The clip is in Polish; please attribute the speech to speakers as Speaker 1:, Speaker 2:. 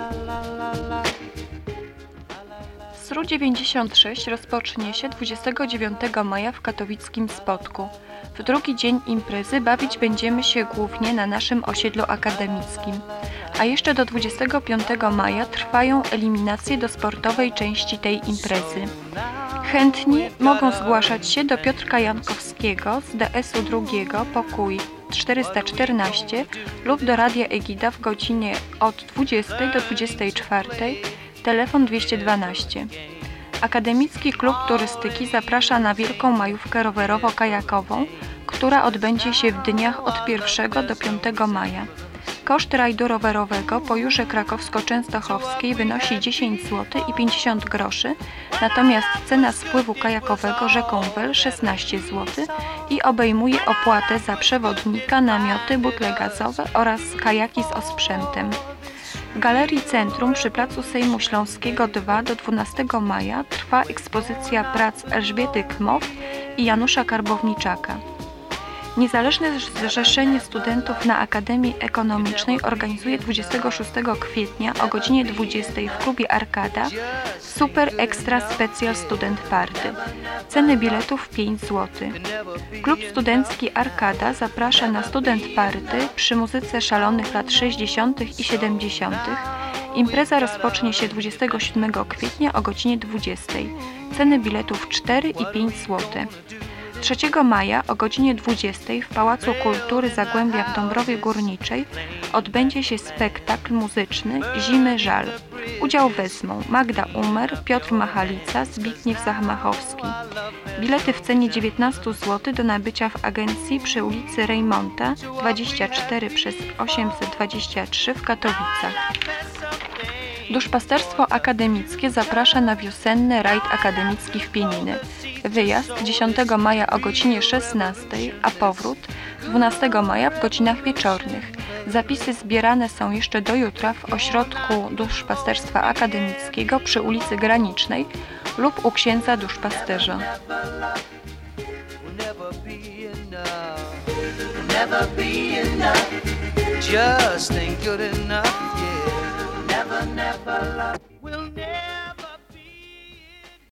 Speaker 1: SRU 96 rozpocznie się 29 maja w katowickim Spodku. W drugi dzień imprezy bawić będziemy się głównie na naszym osiedlu akademickim. A jeszcze do 25 maja trwają eliminacje do sportowej części tej imprezy. Chętni mogą zgłaszać się do Piotrka Jankowskiego z DS-u drugiego, pokój 414 lub do Radia Egida w godzinie od 20 do 24, telefon 212. Akademicki Klub Turystyki zaprasza na wielką majówkę rowerowo-kajakową, która odbędzie się w dniach od 1 do 5 maja. Koszt rajdu rowerowego po Jurze Krakowsko-Częstochowskiej wynosi 10 zł i 50 groszy, natomiast cena spływu kajakowego rzeką Wel 16 zł i obejmuje opłatę za przewodnika, namioty, butle gazowe oraz kajaki z osprzętem. W Galerii Centrum przy Placu Sejmu Śląskiego 2 do 12 maja trwa ekspozycja prac Elżbiety Kmow i Janusza Karbowniczaka. Niezależne Zrzeszenie Studentów na Akademii Ekonomicznej organizuje 26 kwietnia o godzinie 20 w klubie Arkada Super Extra Special Student Party. Ceny biletów 5 zł. Klub Studencki Arkada zaprasza na Student Party przy muzyce szalonych lat 60. i 70. Impreza rozpocznie się 27 kwietnia o godzinie 20. Ceny biletów 4 i 5 zł. 3 maja o godzinie 20 w Pałacu Kultury Zagłębia w Dąbrowie Górniczej odbędzie się spektakl muzyczny Zimy Żal. Udział wezmą Magda Umer, Piotr Machalica, Zbigniew Zachmachowski. Bilety w cenie 19 zł do nabycia w agencji przy ulicy Rejmonta 24 przez 823 w Katowicach. Duszpasterstwo Akademickie zaprasza na wiosenny rajd akademicki w Pieniny. Wyjazd 10 maja o godzinie 16, a powrót 12 maja w godzinach wieczornych. Zapisy zbierane są jeszcze do jutra w ośrodku Duszpasterstwa Akademickiego przy ulicy Granicznej lub u księdza duszpasterza. Just ain't good enough, yeah. Never love. We'll never